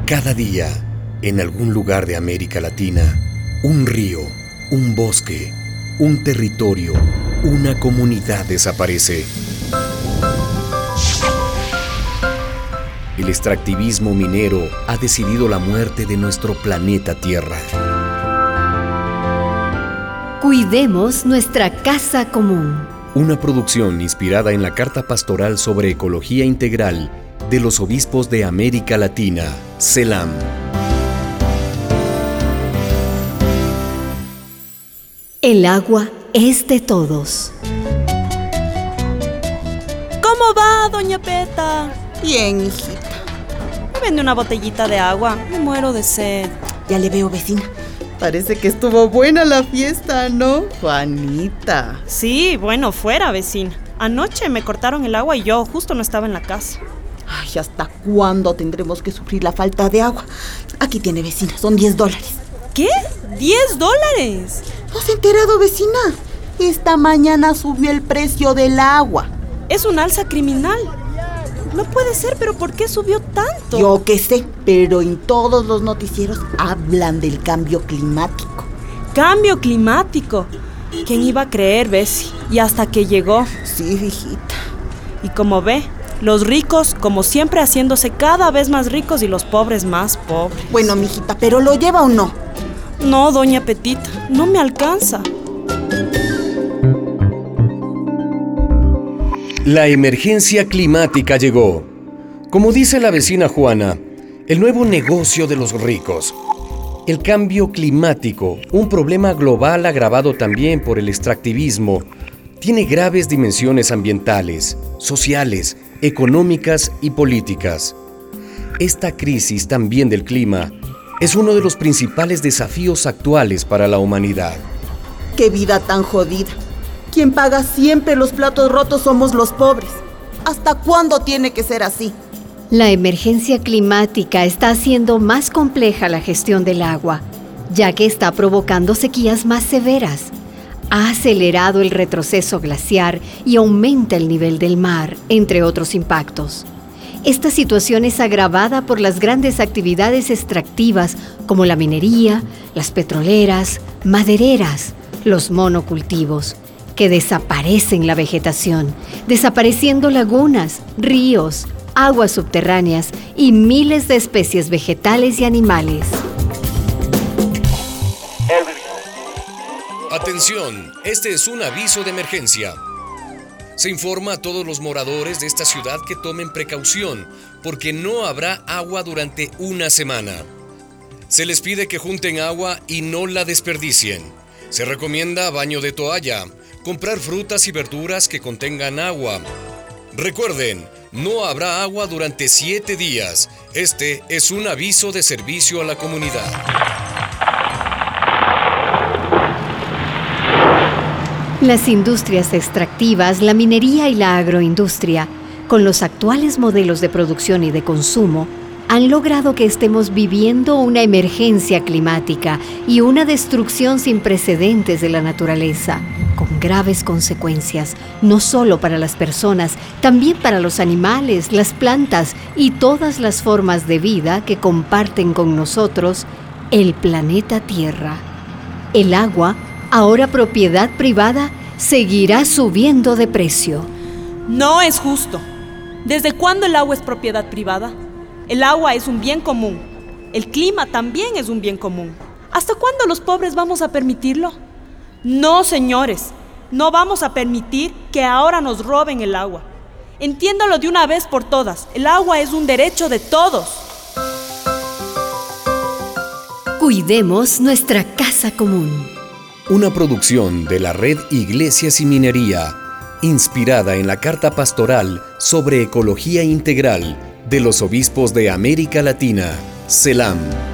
Cada día, en algún lugar de América Latina, un río, un bosque, un territorio, una comunidad desaparece. El extractivismo minero ha decidido la muerte de nuestro planeta Tierra. Cuidemos nuestra casa común. Una producción inspirada en la Carta Pastoral sobre Ecología Integral de los Obispos de América Latina, CELAM. El agua es de todos. ¿Cómo va, doña Peta? Bien, hijita. Me vende una botellita de agua. Me muero de sed. Ya le veo, vecina. Parece que estuvo buena la fiesta, ¿no, Juanita? Sí, bueno, fuera, vecina. Anoche me cortaron el agua y yo justo no estaba en la casa. Ay, ¿hasta cuándo tendremos que sufrir la falta de agua? Aquí tiene, vecina, son $10. ¿Qué? ¿$10? ¿No has enterado, vecina? Esta mañana subió el precio del agua. Es un alza criminal. No puede ser, pero ¿por qué subió tanto? Yo qué sé, pero en todos los noticieros hablan del cambio climático. ¿Cambio climático? ¿Quién iba a creer, Bessie? Y hasta que llegó. Sí, hijita. Y como ve, los ricos, como siempre, haciéndose cada vez más ricos y los pobres más pobres. Bueno, mijita, ¿pero lo lleva o no? No, doña Petita, no me alcanza. La emergencia climática llegó. Como dice la vecina Juana, el nuevo negocio de los ricos. El cambio climático, un problema global agravado también por el extractivismo, tiene graves dimensiones ambientales, sociales, económicas y políticas. Esta crisis también del clima es uno de los principales desafíos actuales para la humanidad. ¡Qué vida tan jodida! Quien paga siempre los platos rotos somos los pobres. ¿Hasta cuándo tiene que ser así? La emergencia climática está haciendo más compleja la gestión del agua, ya que está provocando sequías más severas. Ha acelerado el retroceso glaciar y aumenta el nivel del mar, entre otros impactos. Esta situación es agravada por las grandes actividades extractivas como la minería, las petroleras, madereras, los monocultivos, que desaparecen la vegetación, desapareciendo lagunas, ríos, aguas subterráneas y miles de especies vegetales y animales. Atención, este es un aviso de emergencia. Se informa a todos los moradores de esta ciudad que tomen precaución, porque no habrá agua durante una semana. Se les pide que junten agua y no la desperdicien. Se recomienda baño de toalla, comprar frutas y verduras que contengan agua. Recuerden, no habrá agua durante 7 días. Este es un aviso de servicio a la comunidad. Las industrias extractivas, la minería y la agroindustria, con los actuales modelos de producción y de consumo, han logrado que estemos viviendo una emergencia climática y una destrucción sin precedentes de la naturaleza, con graves consecuencias, no solo para las personas, también para los animales, las plantas y todas las formas de vida que comparten con nosotros el planeta Tierra. El agua, ahora propiedad privada, seguirá subiendo de precio. No es justo. ¿Desde cuándo el agua es propiedad privada? El agua es un bien común. El clima también es un bien común. ¿Hasta cuándo los pobres vamos a permitirlo? No, señores. No vamos a permitir que ahora nos roben el agua. Entiéndalo de una vez por todas. El agua es un derecho de todos. Cuidemos nuestra casa común. Una producción de la Red Iglesias y Minería, inspirada en la Carta Pastoral sobre Ecología Integral de los Obispos de América Latina, CELAM.